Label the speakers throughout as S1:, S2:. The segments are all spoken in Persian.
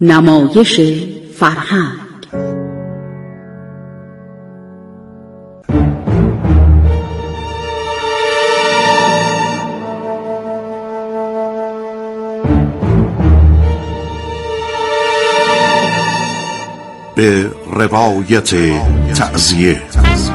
S1: نمایش فرهنگ.
S2: به روایت تعزیه.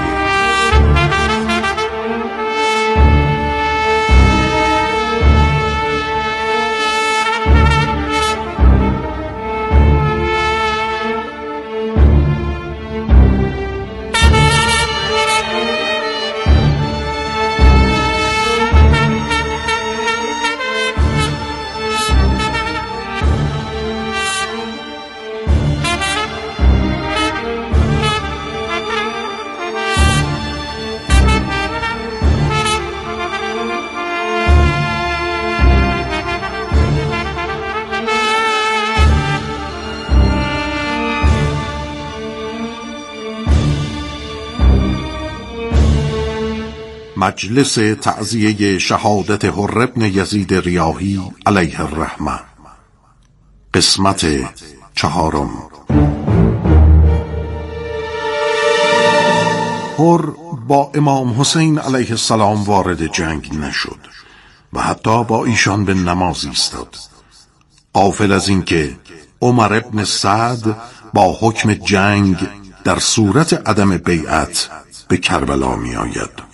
S2: مجلس تعزیه شهادت حر بن یزید ریاحی علیه الرحمه، قسمت 4. حر با امام حسین علیه السلام وارد جنگ نشد و حتی با ایشان به نماز ایستاد، غافل از اینکه عمر ابن سعد با حکم جنگ در صورت عدم بیعت به کربلا می آید.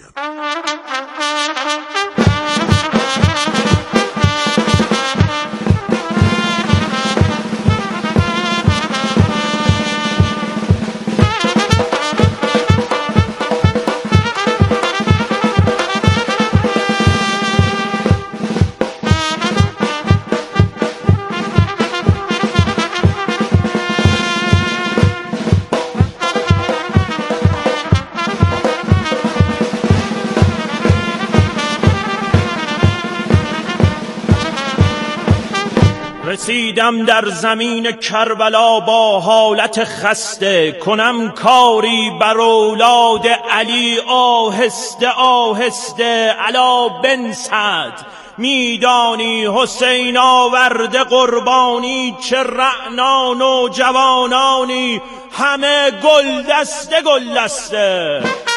S3: رسیدم در زمین کربلا با حالت خسته، کنم کاری بر اولاد علی آهسته آهسته. علا بن سعد میدانی حسین آورده قربانی، چه رعنان و جوانانی همه گل دسته گل دسته.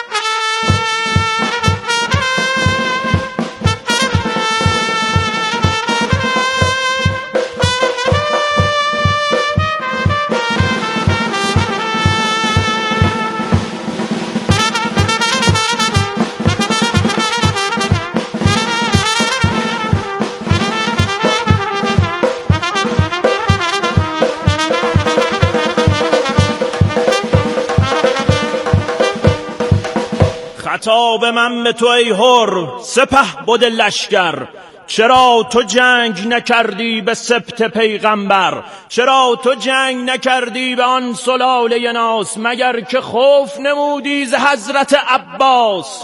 S3: خطاب من به تو ای حر سپهبد لشکر، چرا تو جنگ نکردی به سبط پیغمبر؟ چرا تو جنگ نکردی به آن سلاله ناس، مگر که خوف نمودی ز حضرت عباس؟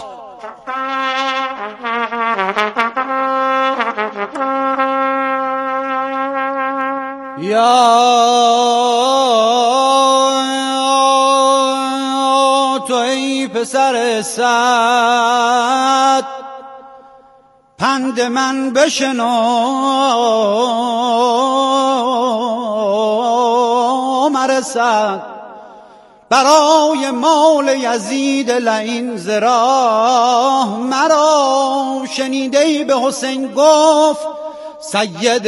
S4: یا تو ای پسر سعد، پند من بشنو مرسد. برای مال یزید لئین زراه، مرا شنیدی به حسین گفت سید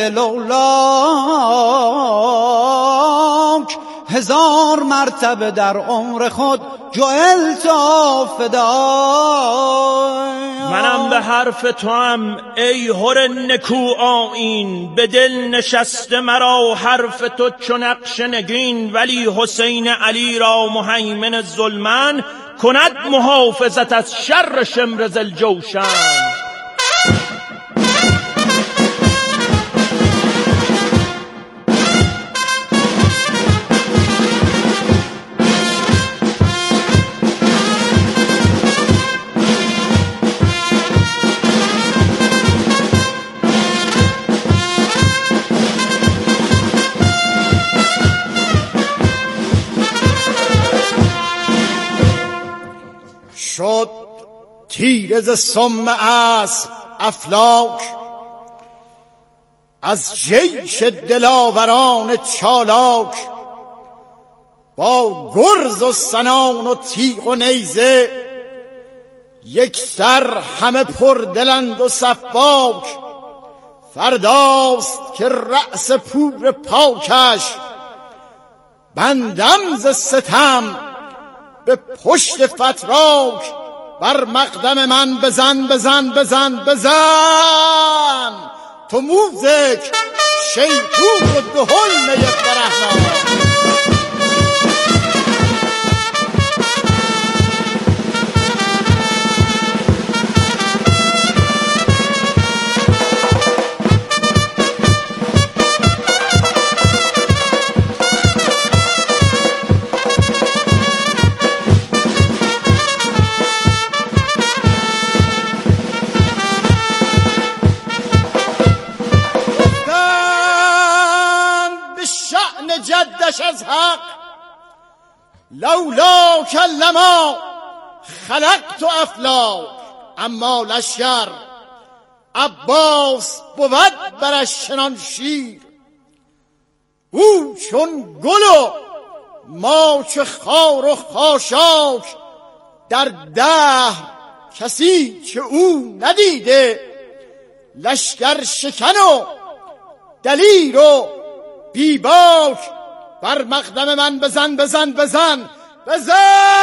S4: لولاک، 1000 مرتبه در عمر خود جعلت فدای.
S3: منم به حرف تو هم ای حر نکو آیین، به دل نشسته مرا حرف تو چو نقش نگین. ولی حسین علی را مهیمن ظلمن، کند محافظت از شر شمر ذوالجوشن.
S4: شد تیره ز سم اسب افلاک،
S5: از جیش دلاوران چالاک، با گرز و سنان و تیغ و نیزه، یک سر همه پردلند و صفاک. فرداست که رأس پور پاکش، بندم ز ستم به پشت فتراک. بر مقدم من بزن بزن بزن بزن، تو موزک شیطور و دهل می برهناک. جدش از حق لولا کلما خلقت افلاک. اما لشکر عباس بود برش چنان شیر، او چون گل و ما چه خار و خاشاک. در دهر کسی که او ندیده، لشکر شکن و دلیر و بیباک. بر مقدم من بزن بزن بزن بزن،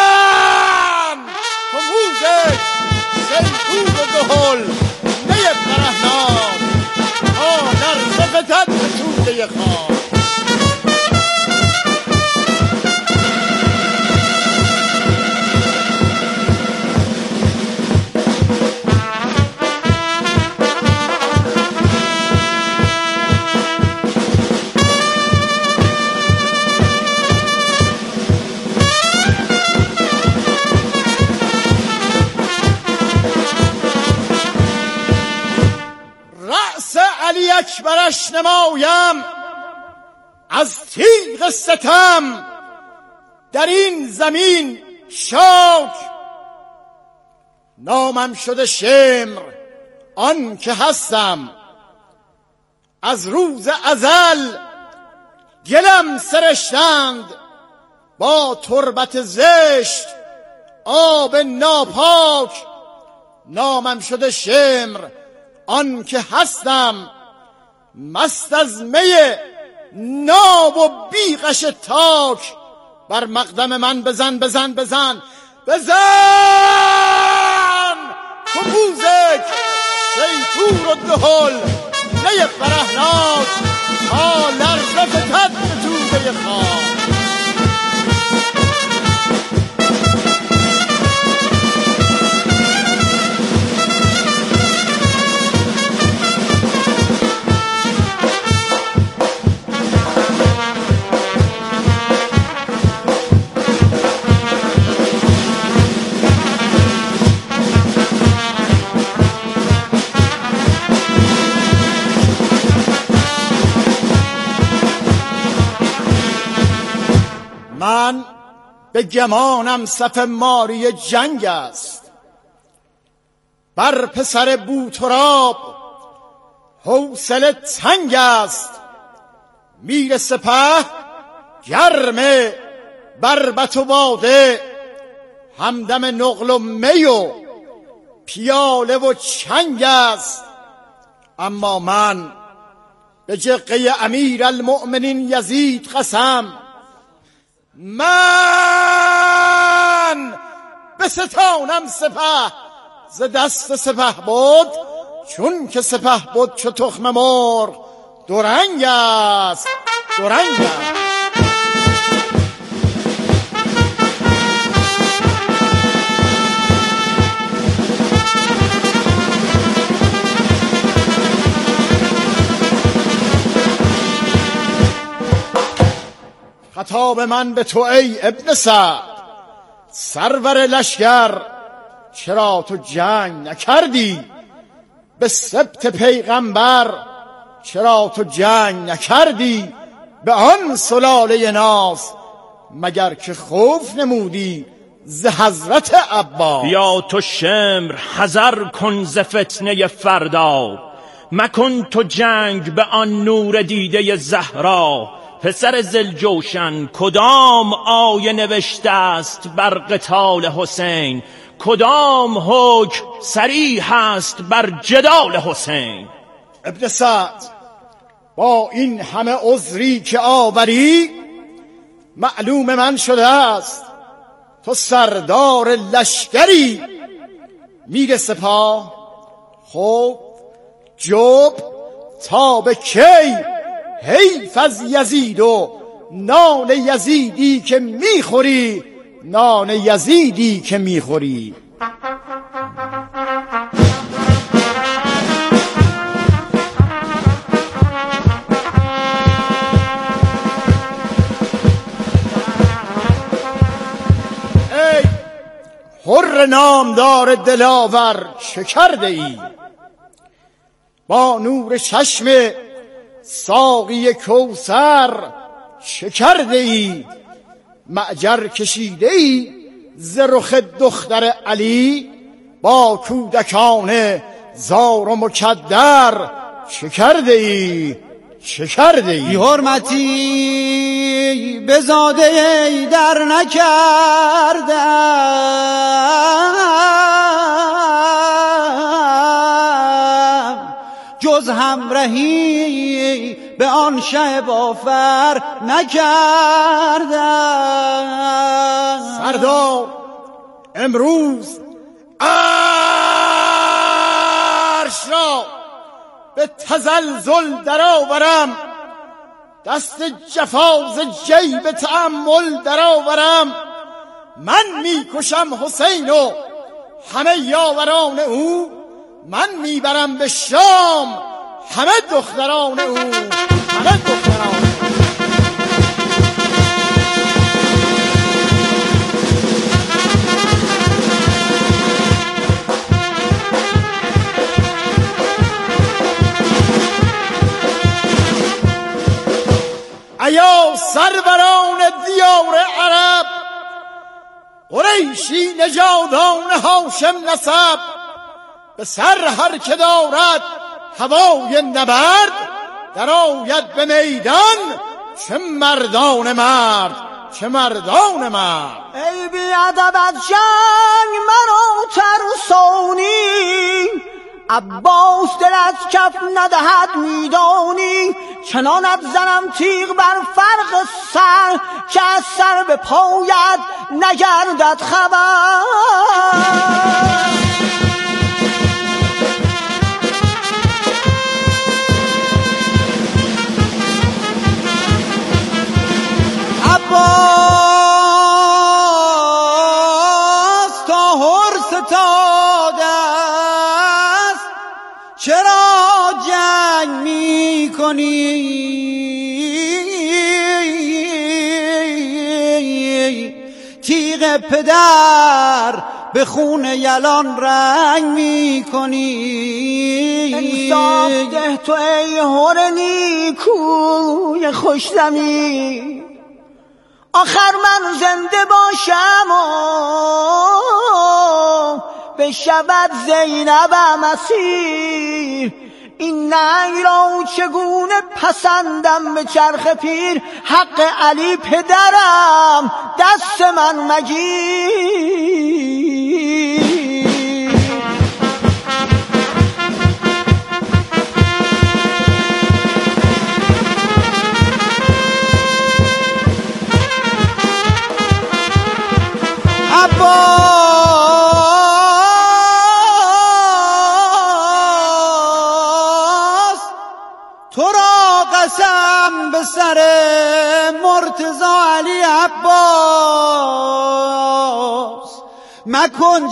S5: تو موزک شیطور و دهل می برهناک. در زفتت به توده خان. علی اکبرش نمایم از تیغ ستم، در این زمین شاک. نامم شده شمر آن که هستم، از روز ازل گلم سرشتند. با تربت زشت آب ناپاک. نامم شده شمر آن که هستم، مست از می ناب و بیغش تاک. بر مقدم من بزن بزن بزن بزن، تو موزک شیطور و دهل می برهناک. تا لرزه فتد به توده خان. من به گمانم صف ماری جنگ است، بر پسر بوتراب حوصله تنگ است. میر سپه گرم بربط و باده، همدم نقل و می و پیاله و چنگ است. اما من به جقه امیر المؤمنین یزید قسم، من به ستانم سپه ز دست سپه بود. چون که سپه بود چو تخم مرغ دورنگ است دورنگ است. خطاب من به تو ای ابن سعد، سرور لشکر، چرا تو جنگ نکردی به سبط پیغمبر؟ چرا تو جنگ نکردی به آن سلاله ناز؟ مگر که خوف نمودی ز حضرت عباس؟
S3: بیا تو شمر حذر کن ز فتنه فردا، مکن تو جنگ به آن نور دیده زهرا. پسر ذوالجوشن کدام آیه نوشته است بر قتال حسین؟ کدام حکم صریح است بر جدال حسین؟
S5: ابن سعد، با این همه عذری که آوری، معلوم من شده است تو سردار لشکری. میگه سپاه خب جب تا به کی؟ حیف از یزید و نان یزیدی که میخوری، نان یزیدی که میخوری. ای حر نامدار دلاور چه کرده ای؟ با نور چشم ساقی کوثر چه کرده ای؟ معجر کشیده ای ز رخ دختر علی، با کودکان زار و مکدر چه کرده ای؟ چه کرده ای؟
S4: بی حرمتی به زاده ای در نکردم، جز همراهی به آن شه بافر نکردم.
S5: سردار امروز عرش را به تزلزل درآورم، دست جفا ز جیب تأمل درآورم. من میکشم حسین و همه یاوران او، من میبرم به شام همه دختران او، همه دختران او. ایا سروران دیار عرب، قریشی نژادان هاشم نسب، به سر هر که دارد هوای نبرد، در آید به میدان چه مردان مرد، چه مردان مرد.
S4: ای بی ادب از جنگ منو ترسانی، عباس دل از کف ندهد میدانی. چنانت زنم تیغ بر فرق سر، که از سر به پایت نگردد خبر. عباس تا هر ستاده است، چرا جنگ می کنی؟ تیغ پدر به خون یلان رنگ می کنی. انصاف ده تو ای هر نیکوی خوشدمی، آخر من زنده باشم و بشود زینبم اسیر. این ننگ را چگونه پسندم به چرخ پیر، حق علی پدرم دست من مگیر. عباس تو را قسم به سر مرتضی علی عباس، مکن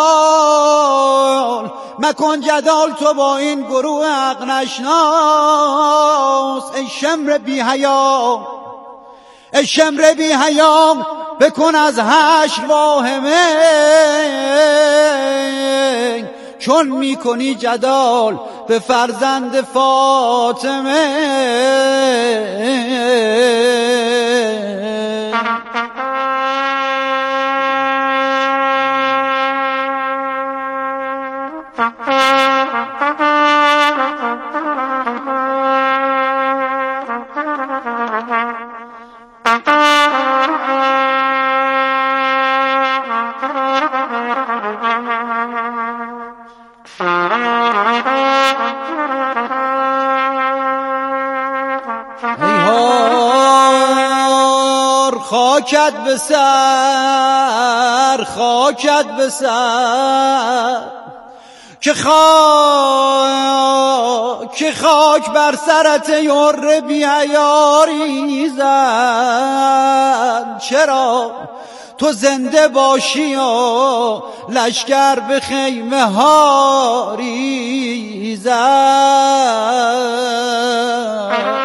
S4: جدال مکن جدال تو با این گروه حق نشناس. ای شمر بی حیا، ای شمر بی حیا، بکن از حشر واهمه، چون میکنی جدال به فرزند فاطمه. هار خاکت به سر، خاکت به سر، که خاک بر سرت یار بیعیاری زد. چرا تو زنده باشی و لشکر به خیمه ها ریزد.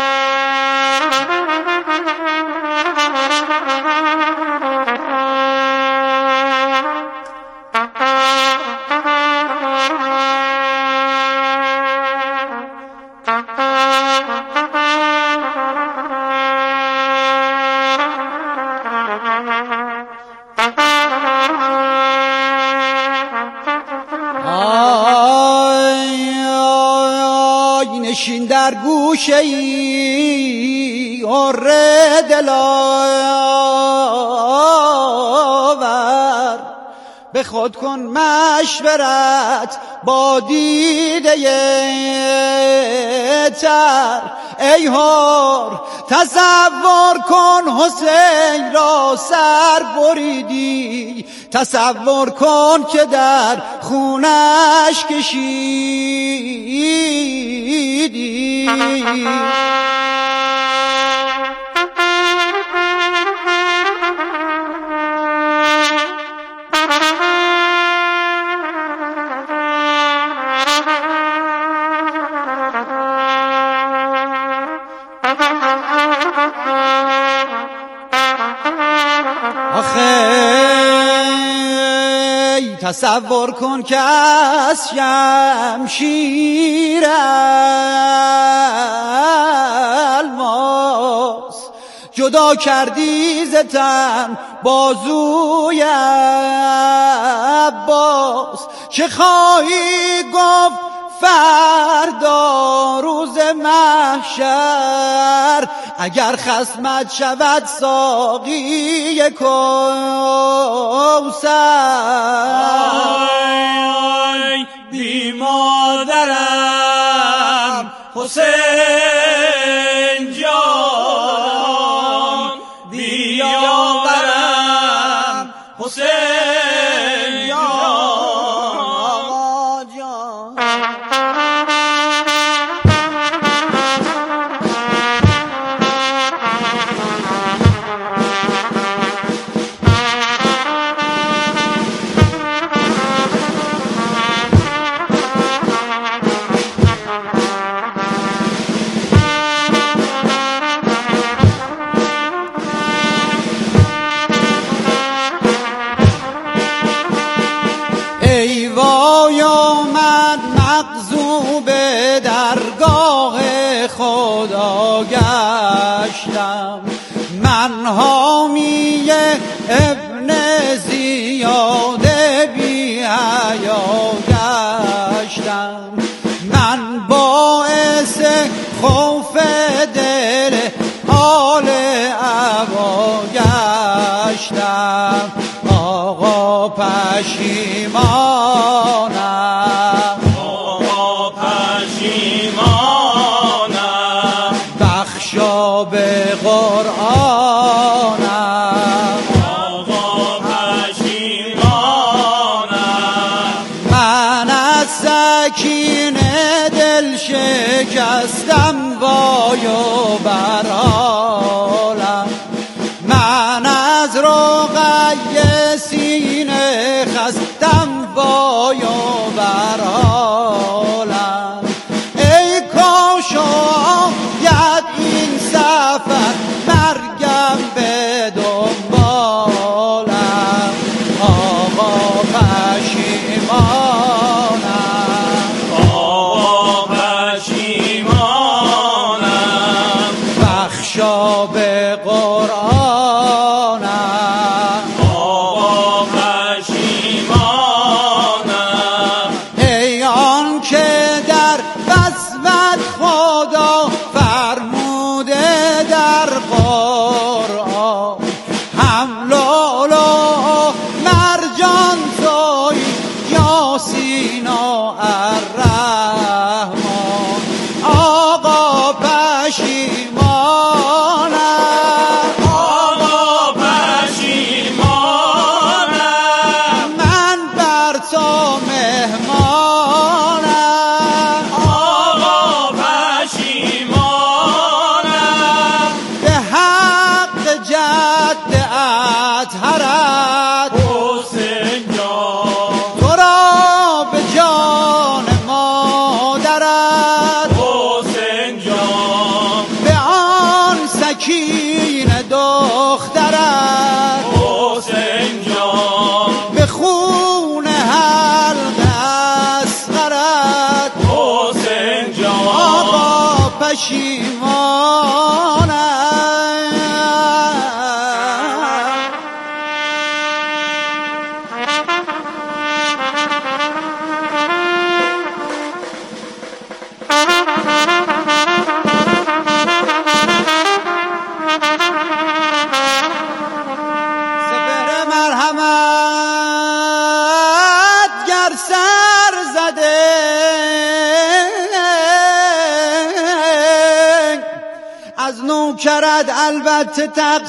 S4: نشین در گوشه ای هره دلاور، به خود کن مشورت با دیده تر. ای هار تصور کن حسین را سر بریدی، تصور کن که در خونش کشیدی. تصور کن که از شمشیر الماس جدا کردی ز تن بازوی عباس. چه خواهی گفت فردا روز محشر، اگر خصمت شود ساقی کوثر؟
S3: آی بی مادرم حسین جان، بیاورم حسین جان.
S4: آقا جان ای وای من مغضوب درگاه خدا گشتم، من حامی ابن زیاد بی حیا گشتم، من باعث خوف دل آل ابا گشتم. آقا پشیمانم،
S3: آقا پشیمانم،
S4: بخشا به قرآنم.
S3: آقا پشیمانم،
S4: من از سکینه دل شکستم وای و بر حالم، من از رقیه سینه خستم وای و بر حالم. ای کاش آید این سفر مرگم به دنبالم. آقا پشیمانم،
S3: آقا پشیمانم،
S4: بخشا به قرآنم.
S3: آقا پشیمانم،
S4: ای آن که در وصفت خدا فرموده در قرآن، هم لؤلؤ مرجان توی یاسین و الرحمن. آقا پشیمانم،
S3: آقا پشیمانم،
S4: من بر تو مهمانم،
S3: آقا پشیمانم،
S4: به حق جد اطهرت
S3: حسین جان،
S4: تو را به جان مادرت،
S3: حسین جان،
S4: به آن سکین دخترت،
S3: حسین جان،
S4: به خون حلق اصغرت،
S3: حسین جان،
S4: آقا پشیمانم. سپهر مرحمت گر سر زده از نوکرت البته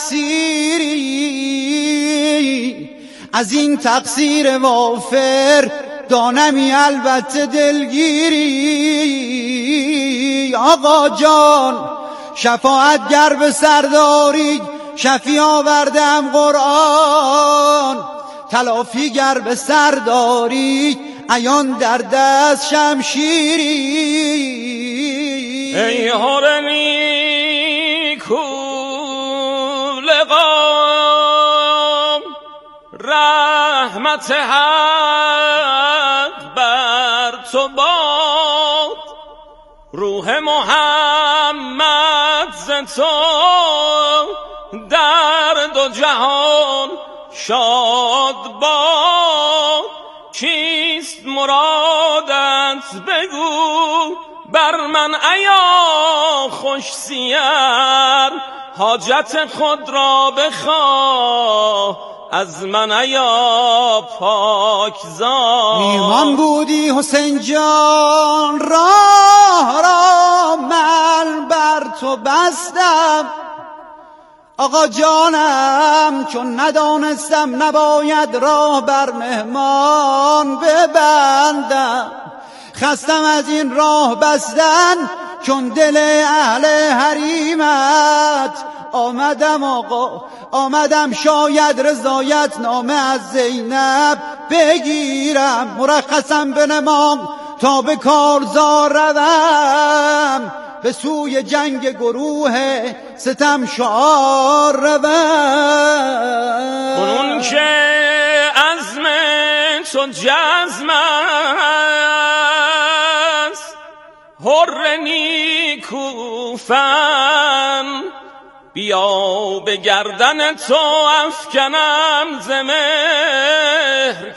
S4: تقصیری، از این تقصیر وافر دانمی البته دلگیری. آقا جان شفاعت گر به سرداری، شفی آوردم قرآن، تلافی گر به سرداری، عیان در دست شمشیری.
S3: ای هر نیکو لقام، رحمت حق بر تو باد، روح محمد ز تو در دو جهان شاد باد. چیست مرادت بگو بر من ایا خوش سیر، حاجت خود را بخواه از من ایا پاک زاد.
S4: میهمان بودی حسین جان، راه را من بر تو بستم، آقا جانم چون ندانستم نباید راه بر مهمان ببندم. خستم از این راه بستن چون دل اهل حریمت. آمدم آقا آمدم شاید رضایت نامه از زینب بگیرم، مرخصم بنمام تا به کارزار روم، به سوی جنگ گروه ستم شعار روم.
S3: کنون که عزم تو جزم است، حر نیکوفن، بیا به گردن تو افکنم ز مهر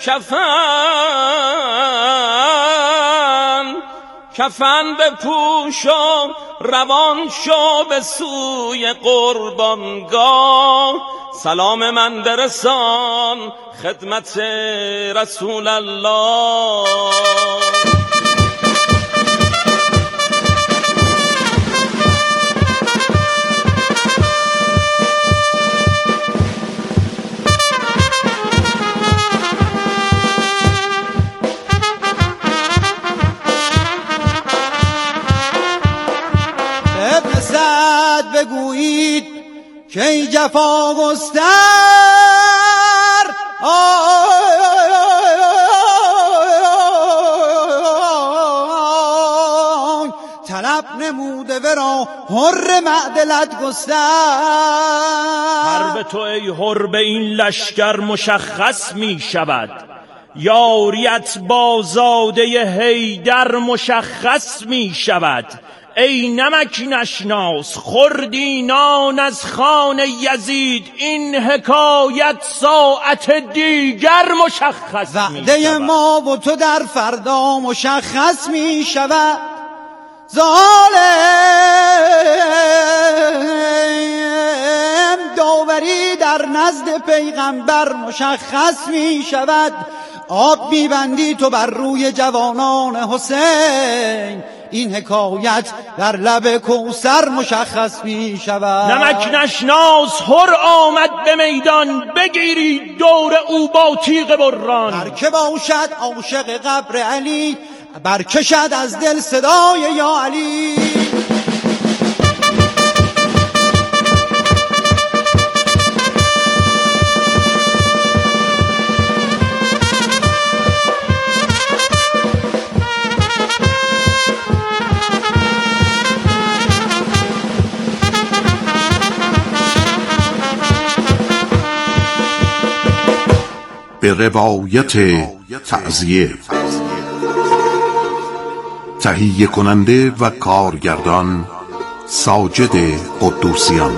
S3: کفن. کفن بپوش و روان شو به سوی قربانگاه، سلام من برسان خدمت رسول الله.
S4: ابن سعد بگویید که ای جفا گستر، طلب نموده ورا حر معدلت گستر.
S3: حرب تو ای حر به این لشکر مشخص می شود، یاریت با زاده حیدر مشخص می شود. ای نمک نشناس خوردی نان از خان یزید، این حکایت ساعت دیگر مشخص می شود.
S4: وعده ما و تو در فردا مشخص می شود. ظالم داوری در نزد پیغمبر مشخص می شود. آب میبندی تو بر روی جوانان حسین، این حکایت در لب کوثر مشخص می شود.
S3: نمک نشناس هر آمد به میدان، بگیری دور او با تیغ بران.
S4: هر که باشد عاشق قبر علی، برکشد از دل صدای یا علی.
S2: به روایت تعزیه، تهیه کننده و کارگردان ساجد قدوسیان،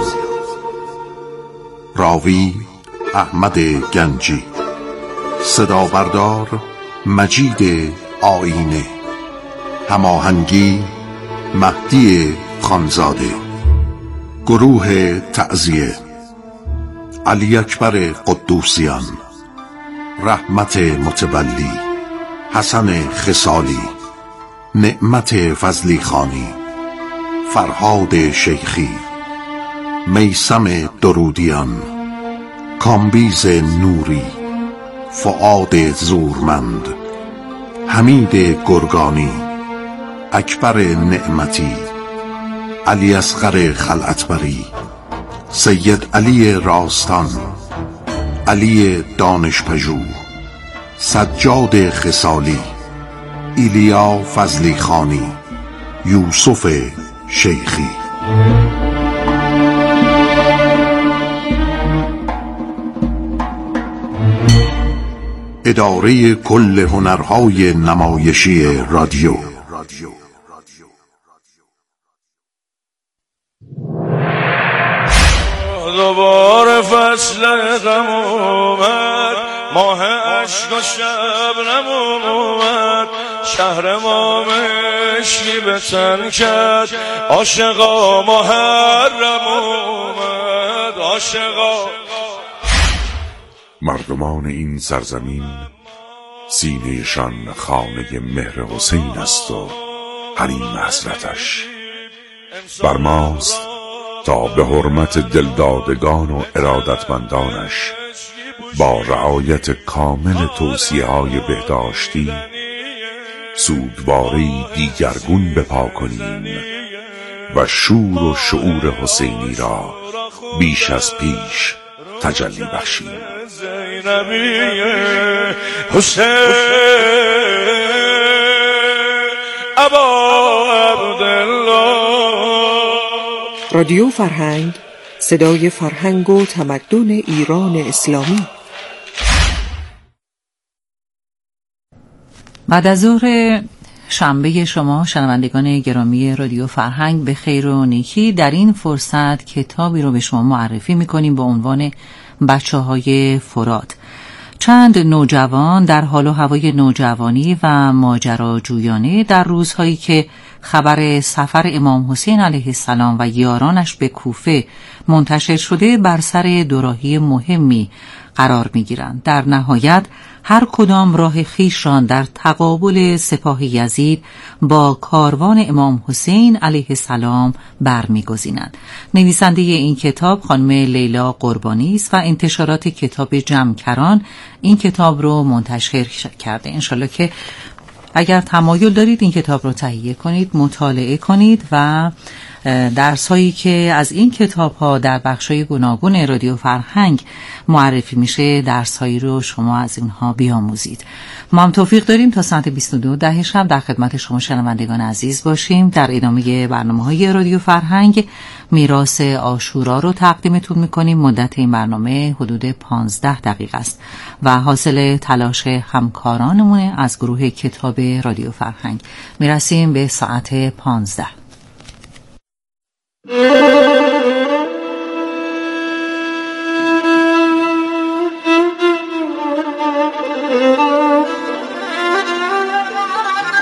S2: راوی احمد گنجی، صدا بردار مجید آینه، هماهنگی مهدی خانزاده، گروه تعزیه علی اکبر قدوسیان، رحمت متولی، حسن خصالی، نعمت فضلی خانی، فرهاد شیخی، میثم درودیان، کامبیز نوری، فؤاد زورمند، حمید گرگانی، اکبر نعمتی، علی اصغر خلعتبری، سید علی راستان، علی دانشپژوه، سجاد خصالی، ایلیا فضلی خانی، یوسف شیخی. اداره کل هنرهای نمایشی رادیو.
S6: دوباره فصل غم اومد، ماه عشق و شبنم اومد، شهر ما مشکی به تن کرد، عاشقا محرم اومد، عاشقا.
S7: مردمان این سرزمین سینه‌شان خانه مهر حسین است و حریم حضرتش. بر ماست تا به حرمت دلدادگان و ارادتمندانش با رعایت کامل توصیه‌های بهداشتی سوگواری دیگرگون بپا کنیم و شور و شعور حسینی را بیش از پیش تجلی بخشیم.
S6: حسین ابا عبدالله.
S1: رادیو فرهنگ، صدای فرهنگ و تمدن ایران اسلامی.
S8: بعد از ظهر شنبه شما شنوندگان گرامی رادیو فرهنگ به خیر و نیکی. در این فرصت کتابی رو به شما معرفی می‌کنیم با عنوان بچه‌های فرات. چند نوجوان در حال و هوای نوجوانی و ماجراجویانه در روزهایی که خبر سفر امام حسین علیه السلام و یارانش به کوفه منتشر شده بر سر دوراهی مهمی قرار می‌گیرند. در نهایت هر کدام راه خویش را در تقابل سپاه یزید با کاروان امام حسین علیه السلام برمی‌گزینند. نویسنده این کتاب خانم لیلا قربانی است و انتشارات کتاب جمکران این کتاب رو منتشر کرده. انشالله که اگر تمایل دارید این کتاب رو تهیه کنید، مطالعه کنید و درس‌هایی که از این کتاب‌ها در بخش‌های گوناگون رادیو فرهنگ معرفی میشه، درس‌هایی رو شما از اینها بیاموزید. ما هم توفیق داریم تا ساعت 22 شب در خدمت شما شنوندگان عزیز باشیم. در ادامه برنامه‌های رادیو فرهنگ میراث عاشورا رو تقدیمتون می‌کنیم. مدت این برنامه حدود 15 دقیقه است و حاصل تلاش همکارانمون از گروه کتاب رادیو فرهنگ. میرسیم به ساعت 15.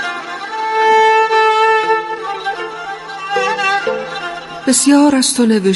S1: بسیار از تو